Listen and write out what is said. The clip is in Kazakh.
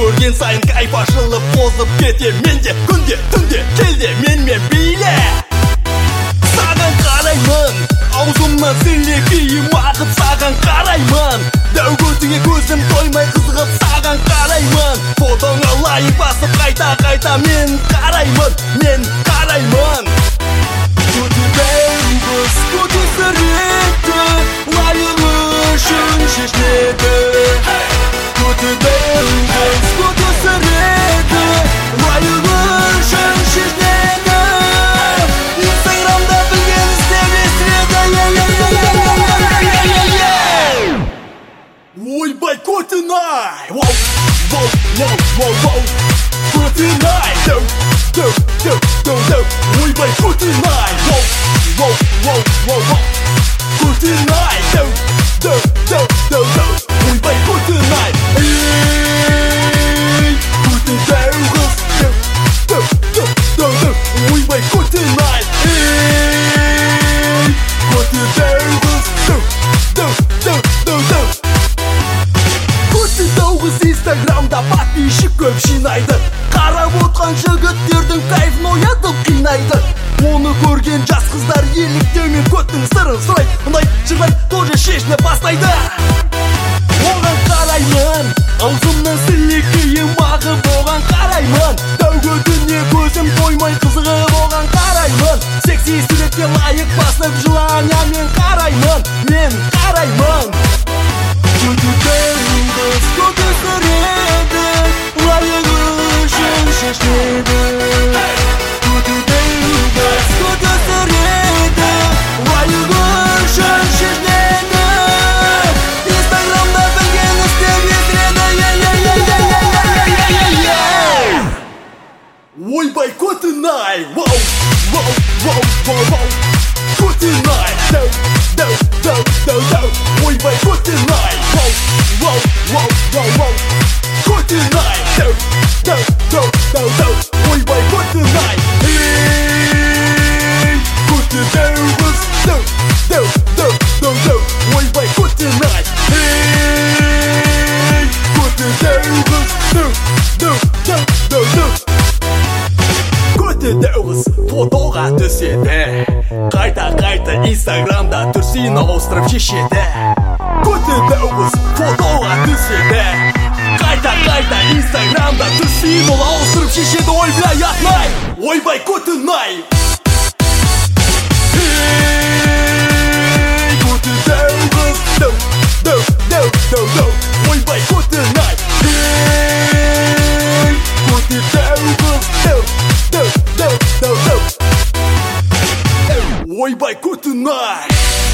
көрген сайын кайф ашылып тозып кетер менде күнде түнде келде менімен биле. Саған қараймын, аузымнан сілекейім ағып саған қараймын. Дәу көзіңе көзім тоймай қызығып саған қараймын. Фотоңа лайк басып қайта мен қараймын. Көті сүретті, лайығы үшін шешіледі. Көті сүретті, лайығы үшін шешіледі. Инстаграмда білген іздеп естіреді. Ойбай көтін-ай, көтін-ай, ойбай көтін-ай, көтін-ай, ойбай көтін-ай, көтін-дәу қыз, ойбай көтін-ай, көтін-дәу қыз, көтін-дәу қыз инстаграмда подписчик көп жинайды. Қарап отқан жігіттердің кайфын оятып қинайды. Оны көрген жас қыздар еліктеумен көттің сырын сұрайды. Мұндай жырлар тоже шешіне бастайды. Оған қараймын, аузымнан сілекейім ағып оған қараймын. Дәу көтіне көзім тоймай қызығып оған қараймын. Секси суретке лайық басып жыланя мен қараймын. Көті-дәу қыз, көті сүреді, лайығы үшін шешіледі. Көті-дәу қыз, көті сүреді, лайығы үшін шешіледі. Инстаграмда білген істеп естіреді. Ойбай көтін-ай, көтін-ай, ойбай көтін-ай, көтін-ай, ойбай көтін-ай, көті-дәу қыз, ойбай көтін-ай, көті-дәу қыз, көті-дәу қыз фотоға түседі. Қайта инстаграмда түрсін ауыстырып шешеді. Көті-дәу қыз фотоға түседі. Қайта инстаграмда түрсін ауыстырып шешеді. Ойбай атнай, ойбай көтін-ай, көті-дәу қыз, ойбай көтін-ай, көті-дәу қыз, ойбай көтін-ай.